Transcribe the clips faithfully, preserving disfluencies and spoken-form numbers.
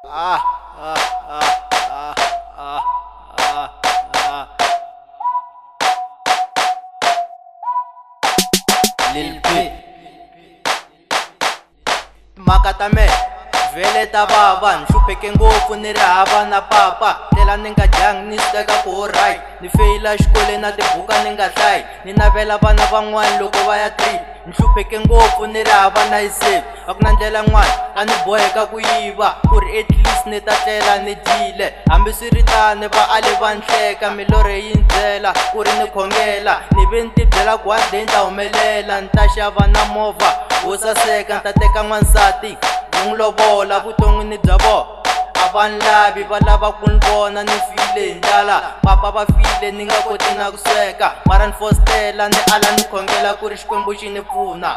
Ah, ah, ah, ah, ah, ah, ah. Lil P Makatame vele ta baba nhlupeke ngopfu ni ri hava na papa tlela ni nga dyangi ni swi teka ku right ni feyila xikolweni na tibuka ni nga hlayi ni navela vana van'wani loko va ya three nhlupeke ngopfu ni ri hava na yi save a ku na ndlela n'wana a ni boheka ku yiva ku ri at least ni ta tlela ni dyile hambi swi ri tani va ale va nhleka milorho yi ndzela ku ri ni khongela ni ve ni tibyela ku one day ni ta humelela ni ta xava na movha wo saseka ni ta teka n'wansati n'wi lovola vuton'wini bya vona a va ni lavi va lava ku ni vona ni file hi ndlala papa va file ni nga koti na ku sweka mara ni fostela ni ala ni khongela ku ri xikwembu xi ni pfuna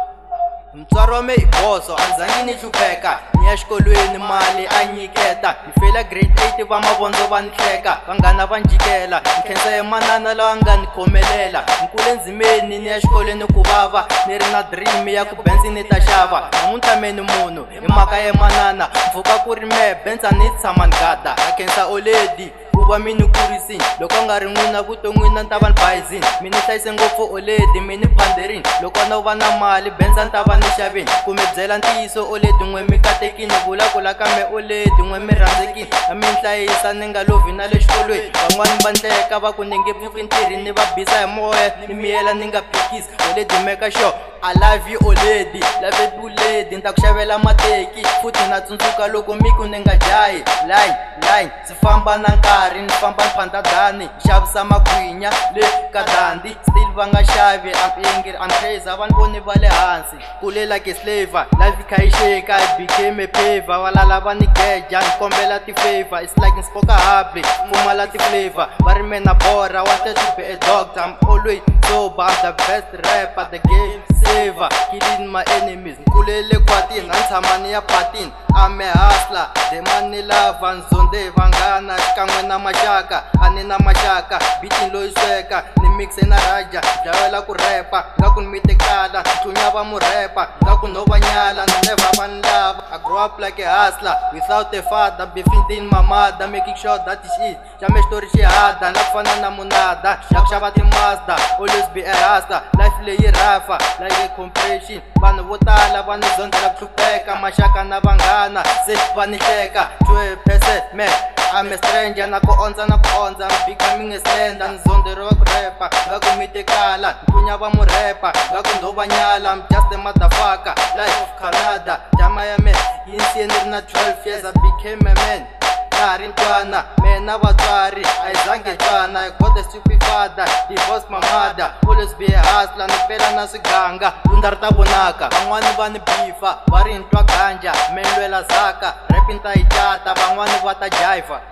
mutswari wa me i boso a ni zangi ni hlupheka ni ya xikolweni mali a nyiketa ni feyila grade eight va mavondzo va ni hleka vanghana va njikela ni khensa hi manana lawa nga ni khomelela ni kule ndzimeni ni ya xikolweni ku vava ni ri na dream ya ku benzi ni ta xava namuntlha me ni munhu hi mhaka ye manana mpfhuka ku ri me benzi a ni tshama ni gada a khensa oledi ku va mi ni kurisini loko a nga ri n'wina vuton'wini ni ta va ni bayizini mi ni hlayise ngopfu oledi mi ni phanderini loko no va na mali benzi a ni ta va ni xaveni ku mi byela ntiyiso oledi n'we mi katekini vulavula ka me oledi n'we mi rhandzekini a mi ni hlayisa ni nga lovi na le xikolweni van'wani va ndleka va ku ni nge pfuki ntirhini ni va bisa hi moya ni miyela ni nga phikisi oledi meka sure I love you oledi love it oledi ni ta ku xavela mateki futhi na tsundzuka loko mi ku ni nga jahi line line si famba na nkarhi ni famba ni phandadani xavisa magwinya le ka dandi still va nga xavi ampingiri ampheza vanhu voni va le hansi kule like a slave life kha yi sheka I became a paver valala va ni geja ni kombela ti-favor it's like ni spoka happy pfumala ti-flavor va ri me na borha wanted to be a doctor I'm always sober I'm the best rapper the game saver killing my enemies nkulele kwatini a ni tshama ni ya patini I'm a hustler the money lava nzonde vanghana xikan'we na maxaka a ni na maxaka biti loyi sweka ni mixe na raja dlavela ku repa nga ku ni mi tekala tlunya va murepa nga ku no va nyala ni never va ni lava I grew up like a hustler without a father befitting my mother making sure that shit xa me xitori xi hada na ku fana na munada ya ku xava ti-mazda always be a hustler life leyi rafa like a compression vanhu vo tala va ni zondzela ku hlupheka maxaka na vanghana se va ni hleka to a person man I'm a stranger na ku ondza na ku ondza I'm becoming a slender ni zondzeriwa ku repa nga ku mi tekala tlunya va murepa nga ku ndo va nyala I'm just a motherfucker life of Canada jama ya me yi ni siye ni ri na twelve years I became a man na ri ntwana mena vatswari a yi zange twana I got a stupid father divorce my mother always be a hustler ni pela na swiganga lundza ri ta vonaka van'wani va ni bifa va ri ntwa ganja me ni lwela zaka repi ni ta yi tata van'wani va ta jiva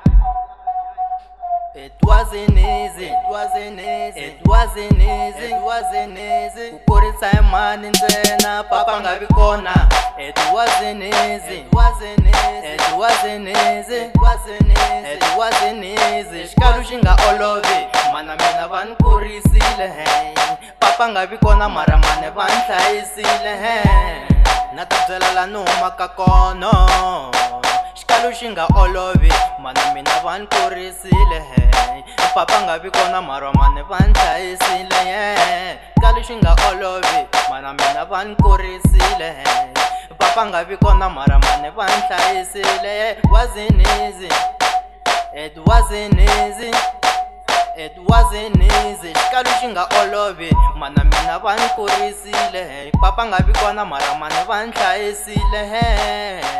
It wasn't easy, it wasn't easy, it wasn't easy, it wasn't easy ku kurisa hi mani ntsena papa nga vi kona It wasn't easy, it wasn't easy, it wasn't easy, it wasn't easy, it wasn't easy xikalu xi nga olovi mana mina va ni kurisile he papa nga vi kona mara mane va ni hlayisile he na ta byela la ni humaka kona xikalu xi nga olovi mana mina va ni kurisile he papa nga vi kona mara mane va ni hlayisile he xikalu xi nga olovi mana mina va ni kurisile he papa nga vi kona mara mane va ni hlayisile it wasn't easy it wasn't easy it wasn't easy xikalu xi nga olovi mana mina va ni kurisile he papa nga vi kona mara mane va ni hlayisile he